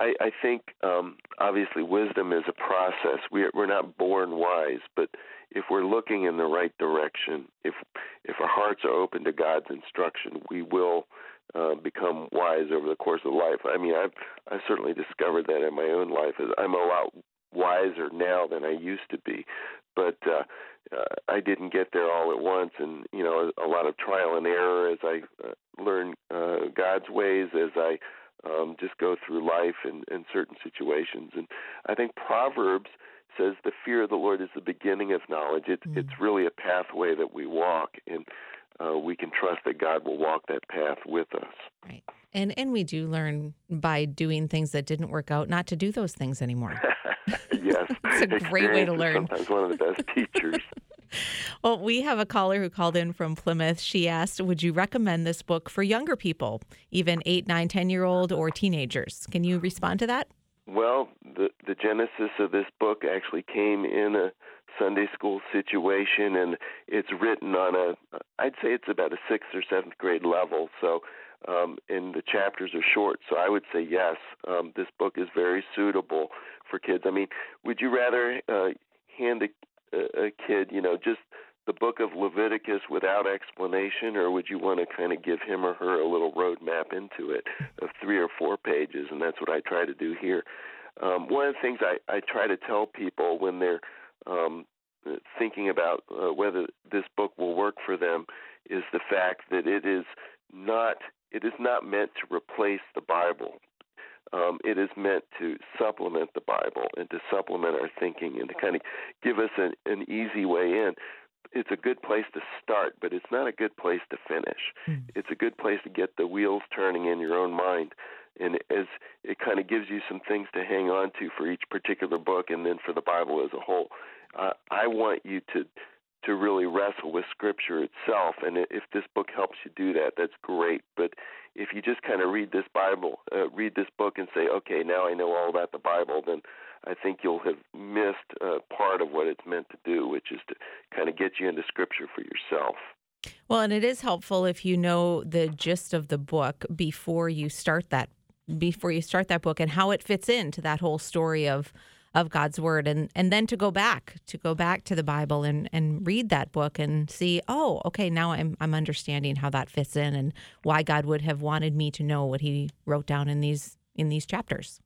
I think obviously wisdom is a process. We're not born wise, but if we're looking in the right direction, if our hearts are open to God's instruction, we will become wise over the course of life. I mean, I've certainly discovered that in my own life. I'm a lot wiser now than I used to be, but I didn't get there all at once, and a lot of trial and error as I learn God's ways, as I just go through life in certain situations. And I think Proverbs says the fear of the Lord is the beginning of knowledge. It's really a pathway that we walk, and we can trust that God will walk that path with us. Right. And we do learn by doing things that didn't work out not to do those things anymore. Yes. It's a great way to learn. Sometimes one of the best teachers. Well, we have a caller who called in from Plymouth. She asked, would you recommend this book for younger people, even 8, 9, 10-year-old or teenagers? Can you respond to that? Well, the genesis of this book actually came in a Sunday school situation, and it's written on I'd say it's about a 6th or 7th grade level. So, and the chapters are short. So I would say yes, this book is very suitable for kids. I mean, would you rather hand a kid, just the book of Leviticus without explanation, or would you want to kind of give him or her a little roadmap into it of 3 or 4 pages? And that's what I try to do here. One of the things I try to tell people when they're thinking about whether this book will work for them is the fact that it is not meant to replace the Bible. It is meant to supplement the Bible and to supplement our thinking and to kind of give us an easy way in. It's a good place to start, but it's not a good place to finish. It's a good place to get the wheels turning in your own mind. And as it kind of gives you some things to hang on to for each particular book and then for the Bible as a whole. I want you to really wrestle with Scripture itself. And if this book helps you do that, that's great. But if you just kind of read this book and say, okay, now I know all about the Bible, then I think you'll have missed part of what it's meant to do, which is to kind of get you into Scripture for yourself. Well, and it is helpful if you know the gist of the book before you start that book and how it fits into that whole story of God's Word, and then to go back to the Bible and read that book and see, oh, okay, now I'm understanding how that fits in and why God would have wanted me to know what He wrote down in these chapters.